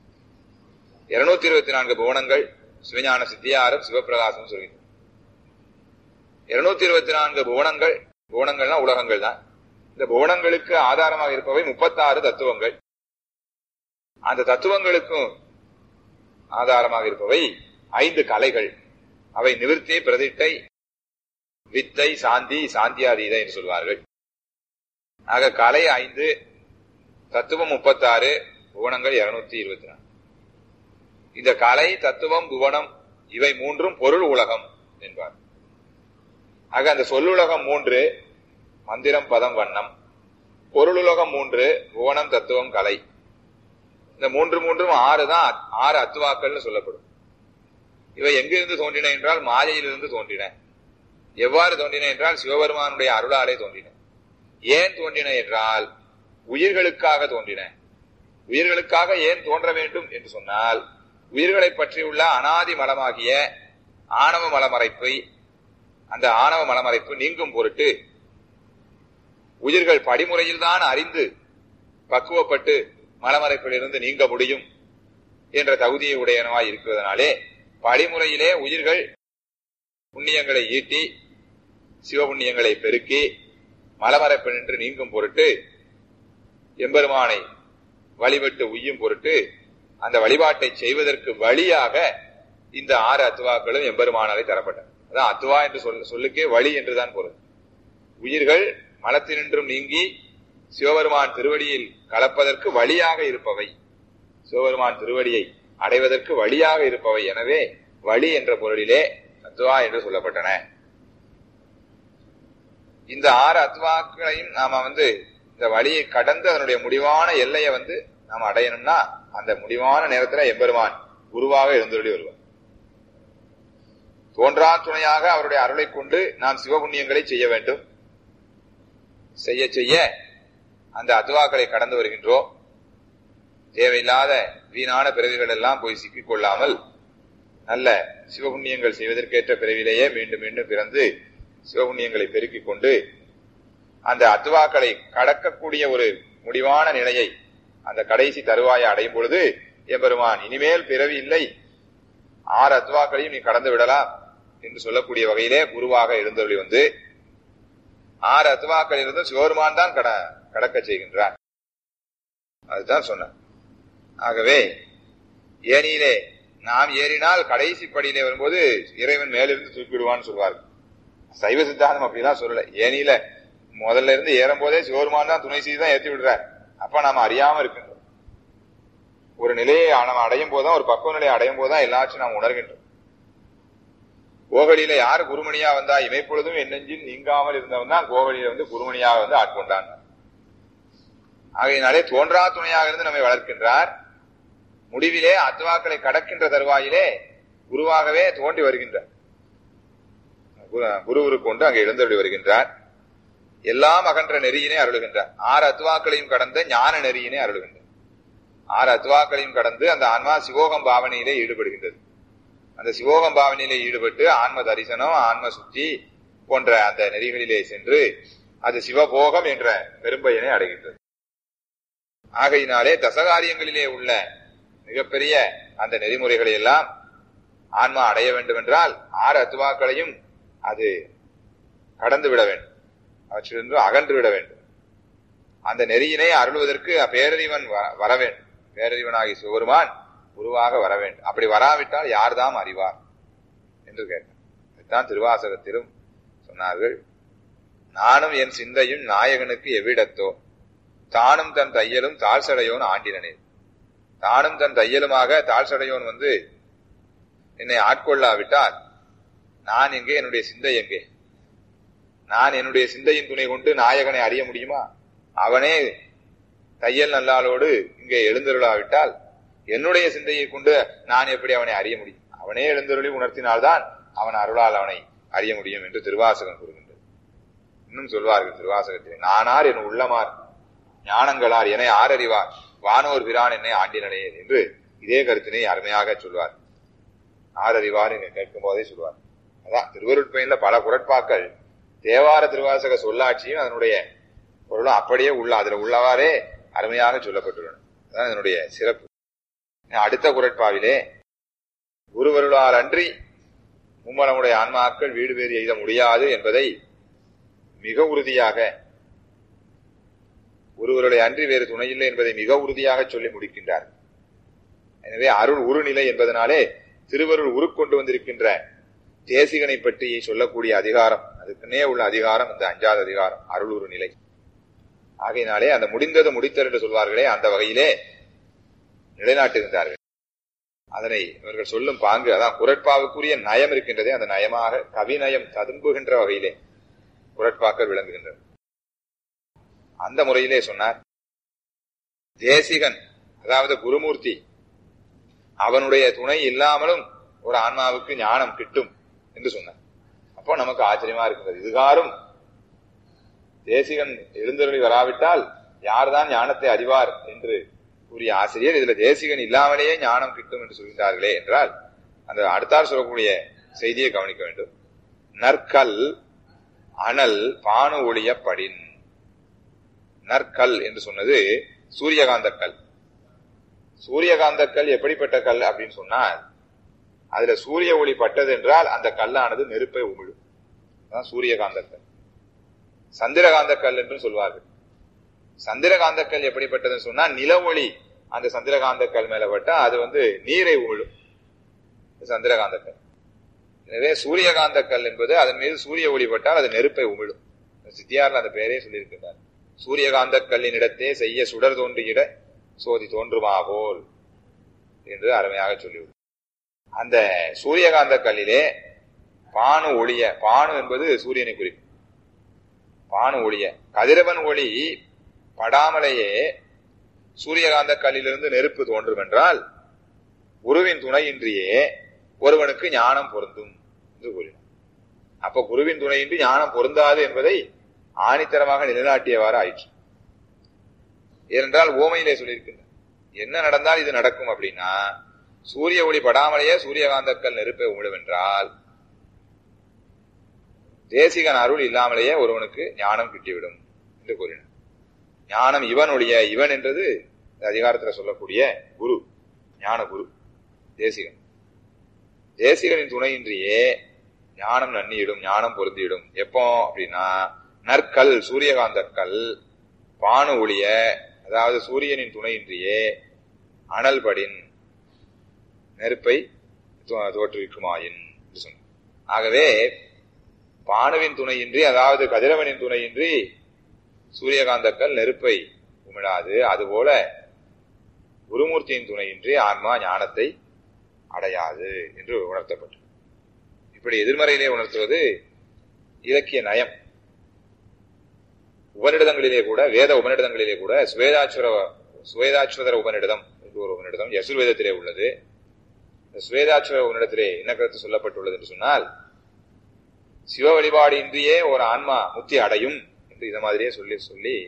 224 புவனங்கள் சிவஞான சித்தியாரும் சிவபிரகாசம் சொல்கின்றன. 224 புவனங்கள்னா உலகங்கள் தான். இந்த புவனங்களுக்கு ஆதாரமாக இருப்பவை 36 தத்துவங்கள். அந்த தத்துவங்களுக்கும் ஆதாரமாக இருப்பவை 5 கலைகள். அவை நிவிர்த்தி, பிரதிட்டை, வித்தை, சாந்தி, சாந்தியாதீத என்று சொல்வார்கள். ஆக கலை 5, தத்துவம் 36, புவனங்கள் 224. இந்த கலை, தத்துவம், புவனம் இவை மூன்றும் பொருள் உலகம் என்பார். ஆக அந்த சொல்லுலகம் 3, மந்திரம், பதம், வண்ணம். பொருளுலகம் 3, புவனம், தத்துவம், கலை. இந்த 3 6 தான் 6 அத்துவாக்கள்னு சொல்லப்படும். இவை எங்கிருந்து தோன்றின என்றால் மாயையிலிருந்து தோன்றின. எவ்வாறு தோன்றின என்றால் சிவபெருமானுடைய அருளாலே தோன்றின. ஏன் தோன்றின என்றால் உயிர்களுக்காக தோன்றின. உயிர்களுக்காக ஏன் தோன்ற வேண்டும் என்று சொன்னால் உயிர்களை பற்றியுள்ள அனாதி மலமாகிய ஆணவ மலமறைப்பை, அந்த ஆணவ மலமறைப்பு நீங்கும் பொருட்டு உயிர்கள் படிமுறையில் தான் அறிந்து பக்குவப்பட்டு மலமறைப்பிலிருந்து நீங்க முடியும் என்ற தகுதியை உடையனவாய் இருக்கிறதுனாலே படிமுறையிலே உயிர்கள் புண்ணியங்களை ஈட்டி சிவபுண்ணியங்களை பெருக்கி மலமறைப்பு நின்று நீங்கும் பொருட்டு எம்பெருமானை வழிபட்டு உய்யும் பொருட்டு அந்த வழிபாட்டை செய்வதற்கு வழியாக இந்த 6 அத்துவாக்களும் எம்பெருமானாலே தரப்பட்டன. அதான் அத்துவா என்று சொல்லுக்கே வழி என்றுதான் பொருள். உயிர்கள் மலத்தினின்றும் நீங்கி சிவபெருமான் திருவடியில் கலப்பதற்கு வழியாக இருப்பவை, சிவபெருமான் திருவடியை அடைவதற்கு வழியாக இருப்பவை. எனவே வழி என்ற பொருளிலே அத்துவா என்று சொல்லப்பட்டன. இந்த 6 அத்துவாக்களையும் நாம இந்த வழியை கடந்து அதனுடைய முடிவான எல்லையை நாம் அடையணும்னா அந்த முடிவான நேரத்துல எம்பெருமான் குருவாக எழுந்தருளி வருவார். தோன்றா துணையாக அவருடைய அருளை கொண்டு நாம் சிவபுண்ணியங்களை செய்ய வேண்டும். செய்ய செய்ய அந்த அத்துவாக்களை கடந்து வருகின்றோம். தேவையில்லாத வீணான பிறவிகள் எல்லாம் போய் சிக்கிக் கொள்ளாமல் நல்ல சிவபுண்ணியங்கள் செய்வதற்கேற்ற பிறவிலேயே மீண்டும் மீண்டும் பிறந்து சிவபுண்ணியங்களை பெருக்கிக் கொண்டு அந்த அத்துவாக்களை கடக்கக்கூடிய ஒரு முடிவான நிலையை, அந்த கடைசி தருவாயை அடையும் பொழுது எம்பெருமான் இனிமேல் பிறவி இல்லை, 6 அத்துவாக்களையும் நீ கடந்து விடலாம் என்று சொல்லக்கூடிய வகையிலே குருவாக எழுந்தருளி 6 அத்துவாக்கள் இருந்தும் சிவபெருமான் தான் கடக்க செய்கின்றார். அதுதான் சொன்ன. ஆகவே ஏனியிலே நாம் ஏறினால் கடைசி படியிலே வரும்போது இறைவன் மேலிருந்து தூக்கிவிடுவான்னு சொல்வார்கள். சைவ சித்தாந்தம் அப்படிலாம் சொல்லல. ஏனியில முதல்ல இருந்து ஏறும் போதே சிவபெருமான் தான் துணை செய்து தான் ஏற்றி விடுறார். அப்ப நாம அறியாம இருக்கின்றோம். ஒரு நிலையை நாம் அடையும் போதுதான், ஒரு பக்குவ நிலையை அடையும் போதுதான் எல்லாச்சும் நாம் உணர்கின்றோம். கோகலியில யாரு குருமணியா வந்தா, இமைப்பொழுதும் என் நெஞ்சில் நீங்காமல் இருந்தவன் தான் கோகலியில குருமணியாக ஆட்கொண்டான். ஆகையினாலே தோன்றா துணையாக இருந்து நம்மை வளர்க்கின்றார். முடிவிலே அத்துவாக்களை கடக்கின்ற தருவாயிலே குருவாகவே தோன்றி வருகின்றார். குருவுரு கொண்டு அங்கே எழுந்தருளி வருகின்றார். எல்லாம் அகன்ற நெறியினை அருளுகின்றார். 6 அத்துவாக்களையும் கடந்த ஞான நெறியினை அருளுகின்றார். 6 அத்துவாக்களையும் கடந்து அந்த ஆன்மா சிவோகம் பாவனையிலே ஈடுபடுகின்றது. அந்த சிவோகம் பாவனையிலே ஈடுபட்டு ஆன்ம தரிசனம், ஆன்ம சுத்தி போன்ற அந்த நெறிகளிலே சென்று அது சிவபோகம் என்ற பெரும்பயனை அடைகின்றது. ஆகையினாலே தசகாரியங்களிலே உள்ள மிகப்பெரிய அந்த நெறிமுறைகளை எல்லாம் ஆன்மா அடைய வேண்டும் என்றால் 6 அத்துவாக்களையும் அது கடந்து விட வேண்டும், அவற்றிலிருந்து அகன்று விட வேண்டும். அந்த நெறியினை அருள்வதற்கு பேரறிவன் வர வேண்டும். பேரறிவனாகி சிவபெருமான் குருவாக வர வேண்டும். அப்படி வராவிட்டால் யார்தாம் அறிவார் என்று கேட்டார். இதுதான் திருவாசகத்திலும் சொன்னார்கள். நானும் என் சிந்தையும் நாயகனுக்கு எவ்விடத்தோ, தானும் தன் தையலும் தாழ்சடையோன் ஆண்டினனே. தானும் தன் தையலுமாக தாழ்சடையோன் என்னை ஆட்கொள்ளாவிட்டால் நான் எங்கே, என்னுடைய சிந்தை எங்கே? நான் என்னுடைய சிந்தையின் துணை கொண்டு நாயகனை அறிய முடியுமா? அவனே தையல் நல்லாளோடு இங்கே எழுந்தருளாவிட்டால் என்னுடைய சிந்தையை கொண்டு நான் எப்படி அவனை அறிய முடியும்? அவனே எழுந்தருளி உணர்த்தினால்தான் அவன் அருளால் அவனை அறிய முடியும் என்று திருவாசகம் கூறுகின்றது. இன்னும் சொல்வார்கள் திருவாசகத்திலே, நானார் என் உள்ளமார் ஞானங்களார் என ஆரறிவார் வானோர் பிரான் என்னை ஆண்டினனே என்று இதே கருத்தினை அருமையாக சொல்வார். ஆரறிவார் என்று கேட்கும் போதே சொல்வார். அதான் திருவருட்பயன்ல பல குறட்பாக்கள் தேவார திருவாசக சொல்லாட்சியும் அதனுடைய பொருளும் அப்படியே அதுல உள்ளவாறே அருமையாக சொல்லப்பட்டுள்ளன. அதான் இதனுடைய சிறப்பு. அடுத்த குறட்பாவிலே குருவருளால் அன்றி மும்மலமுடைய ஆன்மாக்கள் வீடு வேறு எய்த முடியாது என்பதை மிக உறுதியாக, ஒருவருடைய அன்றி வேறு துணையில்லை என்பதை மிக உறுதியாக சொல்லி முடிக்கின்றார். எனவே அருள் உருநிலை என்பதனாலே திருவருள் உருக்கொண்டு வந்திருக்கின்ற தேசிகனை பற்றி சொல்லக்கூடிய அதிகாரம், அதுக்குன்னே உள்ள அதிகாரம் இந்த 5வது அதிகாரம், அருள் உருநிலை. ஆகையினாலே அந்த முடிந்தது முடித்தல் என்று சொல்வார்களே, அந்த வகையிலே நிலைநாட்டுகின்றார்கள். அதனை இவர்கள் சொல்லும் பாங்கு, அதான் குறட்பாவுக்குரிய நயம் இருக்கின்றதே, அந்த நயமாக கவிநயம் ததும்புகின்ற வகையிலே குறட்பாக்கள் விளங்குகின்றன. அந்த முறையிலே சொன்னார். தேசிகன் அதாவது குருமூர்த்தி, அவனுடைய துணை இல்லாமலும் ஒரு ஆன்மாவுக்கு ஞானம் கிட்டும் என்று சொன்னார். அப்போ நமக்கு ஆச்சரியமா இருக்கின்றது. இதுகாரும் தேசிகன் எழுந்தருளி வராவிட்டால் யார்தான் ஞானத்தை அறிவார் என்று கூறிய ஆசிரியர் இதுல தேசிகன் இல்லாமலேயே ஞானம் கிட்டும் என்று சொல்கின்றார்களே என்றால், அந்த அடுத்தார் சொல்லக்கூடிய செய்தியை கவனிக்க வேண்டும். நற்கல் அனல் பானு ஒளிய படின். நற்கல் என்று சொன்னது சூரியகாந்த கல். சூரியகாந்த கல் எப்படிப்பட்ட கல் அப்படின்னு சொன்னால், அதுல சூரிய ஒளி பட்டது என்றால் அந்த கல்லானது நெருப்பை உமிழும். சூரியகாந்த கல். சந்திரகாந்த கல் என்று சொல்வார்கள். சந்திரகாந்த கல் எப்படிப்பட்டதுன்னு சொன்னா, நில ஒளி அந்த சந்திரகாந்த கல் மேல பட்டா அது நீரை உமிழும், சந்திரகாந்த கல். எனவே சூரியகாந்த கல் என்பது அதன் மீது சூரிய ஒளி பட்டால் அது நெருப்பை உமிழும். சித்தியார்ல அந்த பெயரே சொல்லியிருக்கிறார். சூரியகாந்த கல்லின் இடத்தே செய்ய சுடர் தோன்றியிட சோதி தோன்றுமாகோல் என்று அருமையாக சொல்லிவிடும். அந்த சூரியகாந்த கல்லிலே பானு ஒளிய, பானு என்பது சூரியனை குறிக்கும். பானு ஒளிய, கதிரவன் ஒளி படாமலேயே சூரியகாந்த கல்லிலிருந்து நெருப்பு தோன்றும் என்றால், குருவின் துணையின்றியே ஒருவனுக்கு ஞானம் பொருந்தும் என்று கூறினார். அப்ப குருவின் துணையின்றி ஞானம் பொருந்தாது என்பதை ஆணித்தரமாக நிலைநாட்டியவாறு ஆயிற்று. ஏனென்றால் ஓமையிலே சொல்லியிருக்கின்ற என்ன நடந்தால் இது நடக்கும் அப்படின்னா, சூரிய ஒளி படாமலேயே சூரியகாந்தக்கல் நெருப்பை உமிழும் என்றால், தேசிகன் அருள் இல்லாமலேயே ஒருவனுக்கு ஞானம் கிட்டிவிடும் என்று கூறினார். ஞானம் இவன் ஒளிய, இவன் என்றது அதிகாரத்தில் சொல்லக்கூடிய குரு, ஞான குரு தேசிகன். தேசிகனின் துணையின்றியே ஞானம் நன்னியிடும், ஞானம் பொருந்தியிடும். எப்போ அப்படின்னா, நற்கல் சூரியகாந்த கல் பானு ஒளிய, அதாவது சூரியனின் துணையின்றியே அனல் படின் நெருப்பை தோற்றுவிக்குமாயின் என்று சொன்ன. ஆகவே பானுவின் துணையின்றி, அதாவது கதிரவனின் துணையின்றி சூரியகாந்தக்கல் நெருப்பை உமிழாது. அதுபோல குருமூர்த்தியின் துணையின்றி ஆன்மா ஞானத்தை அடையாது என்று உணர்த்தப்பட்டது. இப்படி எதிர்மறையிலே உணர்த்துவது இலக்கிய நயம். உபநிடதங்களிலே கூட, வேத உபநிடதங்களிலே கூட சுவேதாச்சுவதர உபநிடதம் என்று ஒரு உபநிடதம் யசுர்வேதத்திலே உள்ளது. சுவேதாச்சுவர உபநிடத்திலே என்ன கருத்து சொல்லப்பட்டுள்ளது என்று சொன்னால், சிவ வழிபாடு இன்றியே ஒரு ஆன்மா முக்தி அடையும் என்று இத மாதிரியே சொல்லி சொல்லி,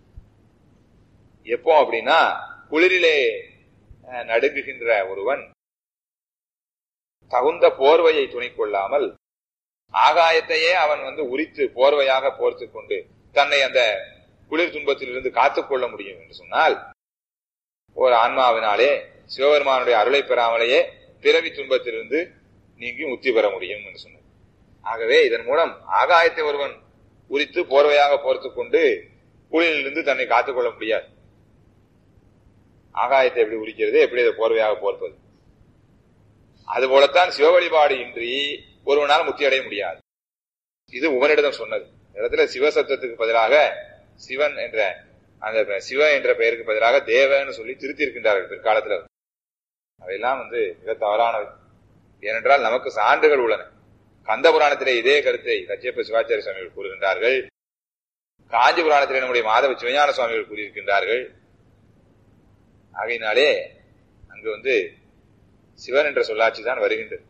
எப்போ அப்படின்னா, குளிரிலே நடுங்குகின்ற ஒருவன் தகுந்த போர்வையை துணை கொள்ளாமல் ஆகாயத்தையே அவன் உரித்து போர்வையாக போர்த்து கொண்டு தன்னை அந்த குளிர் துன்பத்திலிருந்து காத்துக்கொள்ள முடியும் என்று சொன்னால், ஒரு ஆன்மாவினாலே சிவபெருமானுடைய அருளை பெறாமலேயே பிறவி துன்பத்திலிருந்து நீங்கி முக்தி பெற முடியும் என்று சொன்னார். ஆகவே இதன் மூலம் ஆகாயத்தை ஒருவன் உரித்து போர்வையாக போர்த்து கொண்டு குளிரிலிருந்து தன்னை காத்துக்கொள்ள முடியாது. ஆகாயத்தை எப்படி உரிக்கிறது, எப்படி அதை போர்வையாக போர்ப்பது? அதுபோலத்தான் சிவ வழிபாடு இன்றி ஒருவனால் முக்தி அடைய முடியாது. இது உபநிடதம் சொன்னது. இடத்துல சிவசப்தத்துக்கு பதிலாக சிவன் என்ற அந்த சிவ என்ற பெயருக்கு பதிலாக தேவன்னு சொல்லி திருத்தி இருக்கின்றார்கள் பிற்காலத்தில். அவையெல்லாம் மிக தவறானவை. ஏனென்றால் நமக்கு சான்றுகள் உள்ளன. கந்த புராணத்திலே இதே கருத்தை கச்சியப்ப சிவாச்சாரிய சுவாமிகள் கூறுகின்றார்கள். காஞ்சி புராணத்திலே நம்முடைய மாதவ சிவஞான சுவாமிகள் கூறியிருக்கின்றார்கள். ஆகையினாலே அங்கு சிவன் என்ற சொல்லாட்சி தான் வருகின்றது.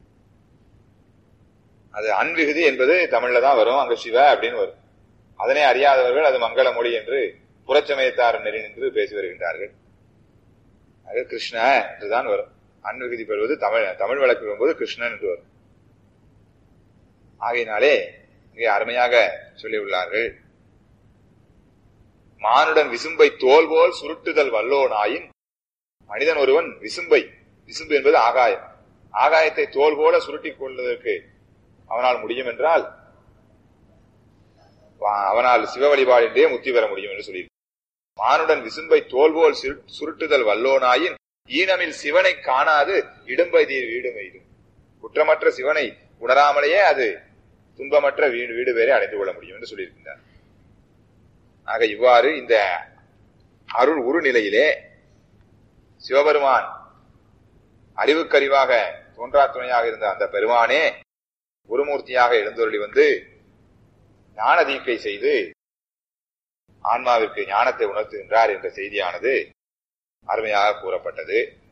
அது அன்விகுதி என்பது தமிழ்ல தான் வரும், அங்கு சிவ அப்படின்னு வரும். அதனை அறியாதவர்கள் அது மங்கள மொழி என்று புறச்சமயத்தார் நெறி நின்று பேசி வருகின்றார்கள். அது கிருஷ்ண என்றுதான் வரும். அன்விகுதி பெறுவது தமிழ் வழக்கு வரும்போது கிருஷ்ணன் என்று வரும். ஆகையினாலே மிக அருமையாக சொல்லியுள்ளார்கள். மானுடன் விசும்பை தோல் போல் சுருட்டுதல் வல்லோனாயின், மனிதன் ஒருவன் விசும்பு என்பது ஆகாயம், ஆகாயத்தை தோல் போல சுருட்டிக் கொள்வதற்கு அவனால் முடியும் என்றால் அவனால் சிவ வழிபாடின்றே முக்தி பெற முடியும் என்று சொல்லி, மானுடன் விசும்பை தோல் போல் சுருட்டுதல் வல்லோனாயின் ஈனமில் சிவனை காணாது இடும்பைதீர் வீடு மெய்தும். குற்றமற்ற சிவனை உணராமலேயே அது துன்பமற்ற வீடு பேரை அடைந்து கொள்ள முடியும் என்று சொல்லியிருக்கின்றார். ஆக இவ்வாறு இந்த அருள் உரு நிலையிலே சிவபெருமான் அறிவுக்கறிவாக தோன்றா துணையாக இருந்த அந்த பெருமானே குருமூர்த்தியாக எழுந்தருளி வந்து ஞான தீக்கை செய்து ஆன்மாவிற்கு ஞானத்தை உணர்த்துகின்றார் என்ற செய்தியானது அருமையாக கூறப்பட்டது.